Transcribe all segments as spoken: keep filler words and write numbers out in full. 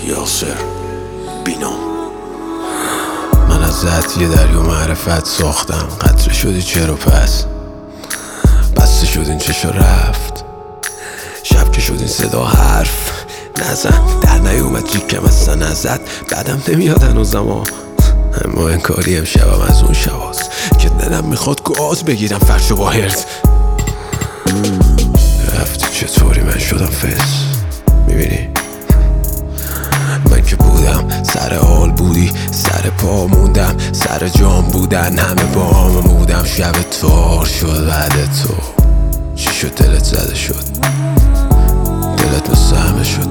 یاسر بینام. من از ذات یه دریا معرفت ساختم، قطره شدی چرا پس بسته شد این چشا رفت، شب که شد این صدا حرف نزن، در نیومد جیکم اصلا نزد، بعدم نمیاد هنوزم ها، اما این کاری امشبم از اون شباست که دلم میخواد گاز بگیرم فرشو با هرز. رفتی چطوری من شدم فس، میبینی من که بودم سر حال بودی، سر پا موندم، سر جام بودن همه با هم بودم، شب تار شد بعد تو چی شد دلت زده شد، دلت مثل همه شد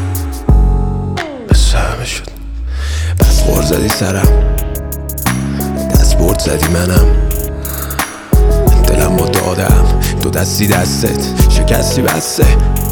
مثل همه شد، بس خور زدی سرم دست برد زدی منم، دلم رو دادم دو دستی دستت شکستی بسته،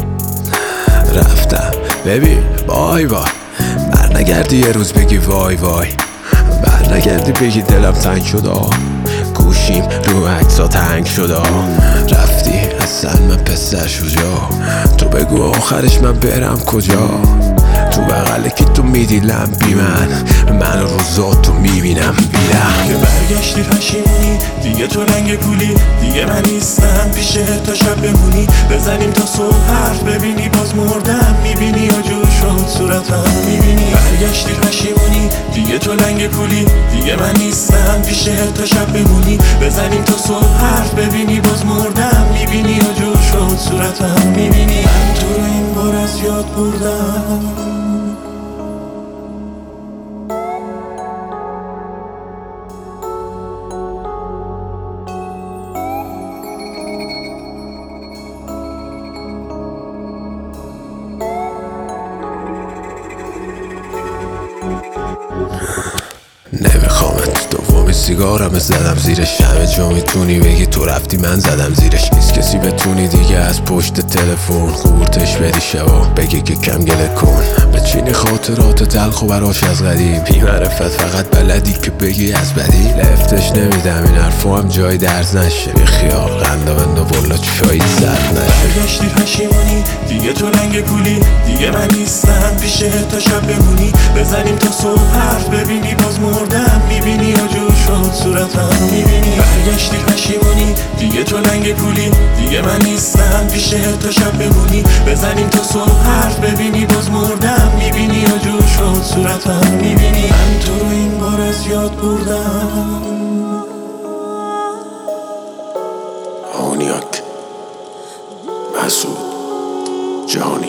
رفتم ببین بای بای، بر نگردی یه روز بگی وای وای، بر نگردی بگی دلم تنگ شد آه، گوشیم رو عکسا تنگ شد آه، رفتی اصلا من پسر شجاع، تو بگو آخرش من برم کجا، تو بغل که تو میدیلم بی من، من روزاتو میبینم بیرم که برگشتی پشیمونی دیگه، تو رنگ پولی دیگه من نیستم پیشه تا شب بمونی، بزنیم تا صبح حرف ببینی باز مردم میبینی یا جور شد صورتم میبینی، برگشتی پشیمونی دیگه، تو رنگ پولی دیگه من نیستم پیشه تا شب بمونی، بزنیم تا صبح حرف ببینی باز مردم میبینی یا جور شد صورتم میبینی، من تو رو این بار از یاد بردم. نمیخوامت دومی سیگارم زدم زیرش، همه جا میتونی بگی تو رفتی من زدم زیرش، نیست کسی بتونی دیگه از پشت تلفن خورتش بدی شبا بگی که کم گله کن، بچینی خاطرات تلخ و براش از قدیم، بی معرفت فقط بلدی که بگی از بدی، لفتش نمیدم این حرفا هم جای درز نشه، بی خیال قنده بنده والا چایی زد نشه، برگشتی پشیمونی دیگه، تو رنگ پولی دیگه من نیستم پیشه تا شب بمونی، بزنیم تا صبح حرف ببینی باز مردم میبینی یا جور شد صورتم میبینی، برگشتی پشیمونی دیگه، تو رنگ پولی دیگه من نیستم پیشه تا شب بمونی، بزنیم تا صبح حرف ببینی باز مردم میبینی یا جور شد صورتم میبینی، من تو رو این بار از یاد بردم. آنیاک مسعود جهانی.